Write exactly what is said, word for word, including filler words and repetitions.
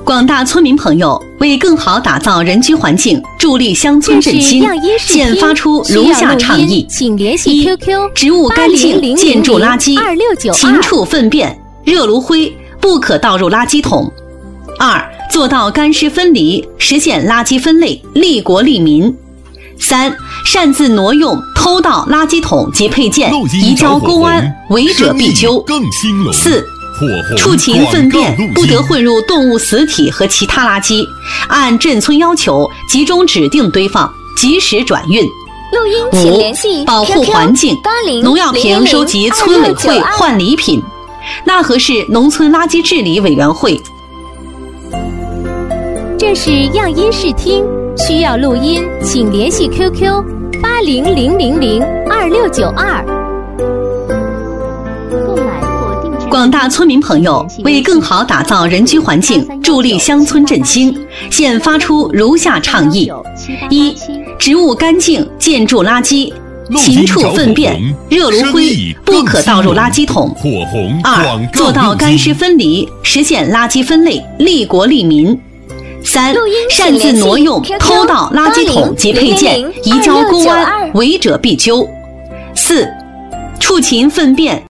广大村民朋友，为更好打造人居环境，助力乡村振兴，现发出如下倡议： 请联系一、 Q Q 植物干净，建筑垃圾， 二六九二禽畜粪便、热炉灰不可倒入垃圾桶；二、做到干湿分离，实现垃圾分类，利国利民；三、擅自挪用、偷盗垃圾桶及配件，移交公安，违者必究；四、畜禽粪便不得混入动物死体和其他垃圾，按镇村要求集中指定堆放，及时转运。 录音请联系五、保护环境，农药瓶收集村委会换礼品，纳河市农村垃圾治理委员会。 这是样音视听，需要录音请联系 Q Q 八零零零零二六九二。 广大村民朋友，为更好打造人居环境，助力乡村振兴，现发出如下倡议：一、植物干净，建筑垃圾，禽畜粪便、热炉灰不可倒入垃圾桶；二、做到干湿分离，实现垃圾分类，利国利民；三、擅自挪用、偷盗垃圾桶及配件，移交公安，违者必究；四、畜禽粪便